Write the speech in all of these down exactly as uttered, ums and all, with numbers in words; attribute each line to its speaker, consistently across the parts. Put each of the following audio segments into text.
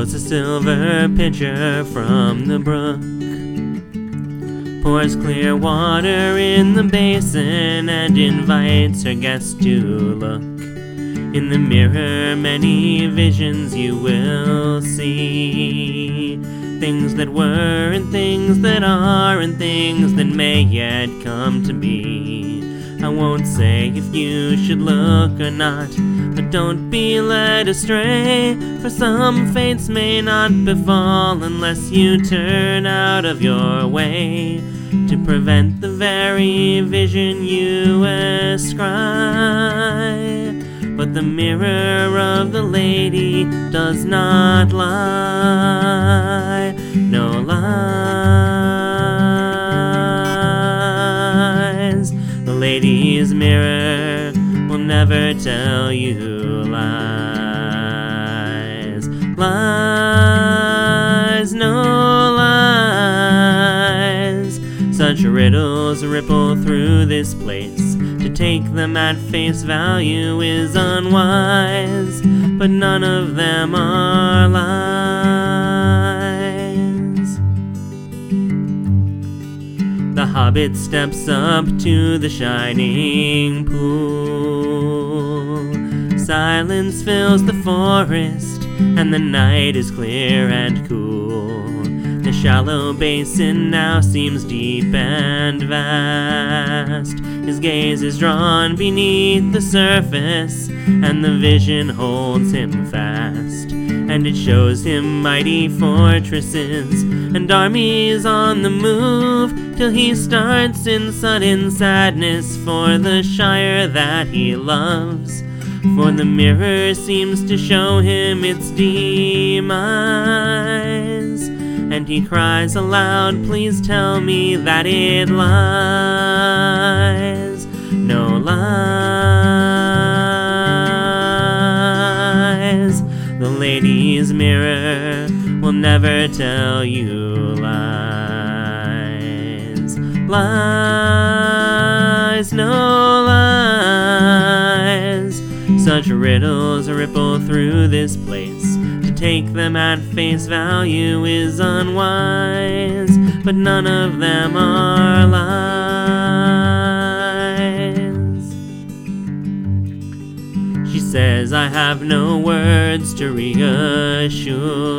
Speaker 1: Fills a silver pitcher from the brook, pours clear water in the basin, and invites her guests to look. In the mirror many visions you will see, things that were and things that are and things that may yet come to be. I won't say if you should look or not, but don't be led astray, for some fates may not befall unless you turn out of your way to prevent the very vision you ascribe. But the mirror of the lady does not lie, no lies. The lady's mirror will never tell you lies, lies, no lies. Such riddles ripple through this place, to take them at face value is unwise, but none of them are lies. The hobbit steps up to the shining pool. Silence fills the forest, and the night is clear and cool. The shallow basin now seems deep and vast. His gaze is drawn beneath the surface, and the vision holds him fast. And it shows him mighty fortresses and armies on the move, till he starts in sudden sadness for the Shire that he loves. For the mirror seems to show him its demise, and he cries aloud, please tell me that it lies, no lies. The lady's mirror will never tell you lies, lies, no lies. Such riddles ripple through this place, to take them at face value is unwise, but none of them are lies. She says, I have no words to reassure,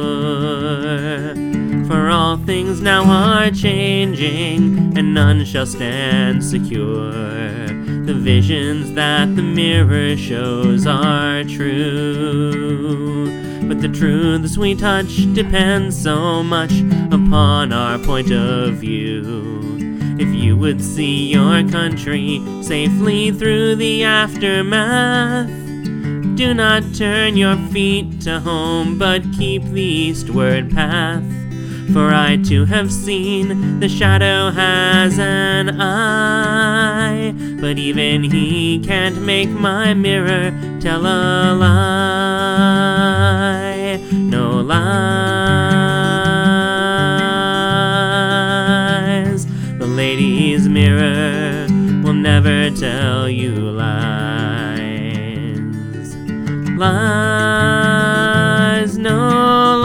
Speaker 1: for all things now are changing, and none shall stand secure. The visions that the mirror shows are true, but the truths we touch depend so much upon our point of view. If you would see your country safely through the aftermath, do not turn your feet to home, but keep the eastward path. For I too have seen the shadow has an eye, but even he can't make my mirror tell a lie, no lies. The lady's mirror will never tell you lies, lies, no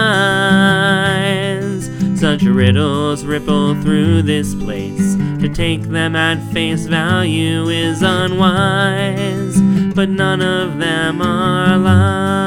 Speaker 1: lies. Such riddles ripple through this place, to take them at face value is unwise, but none of them are lies.